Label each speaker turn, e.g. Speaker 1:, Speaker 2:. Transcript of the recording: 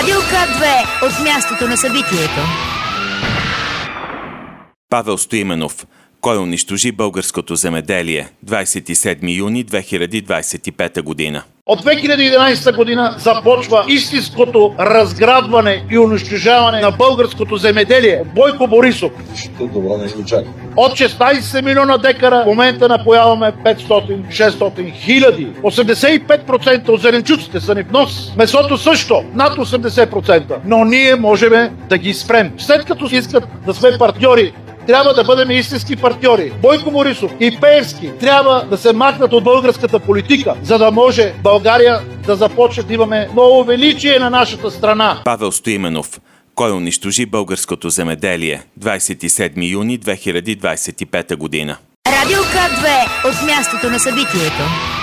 Speaker 1: Радио К2 от мястото на събитието.
Speaker 2: Павел Стоименов. Кой унищожи българското земеделие? 27 юни 2025 година.
Speaker 3: От 2011 година започва истинското разграбване и унищожаване на българското земеделие. Бойко Борисов. От 16 милиона декара в момента напояваме 500-600 хиляди. 85% от зеленчуците са ни внос. Месото също над 80%. Но ние можем да ги спрем. След като искат да сме партньори, трябва да бъдем истински партньори. Бойко Борисов и Пеевски трябва да се махнат от българската политика, за да може България да започне да имаме ново величие на нашата страна.
Speaker 2: Павел Стоименов. Кой унищожи българското земеделие? 27 юни 2025 година.
Speaker 1: Радио К2 от мястото на събитието.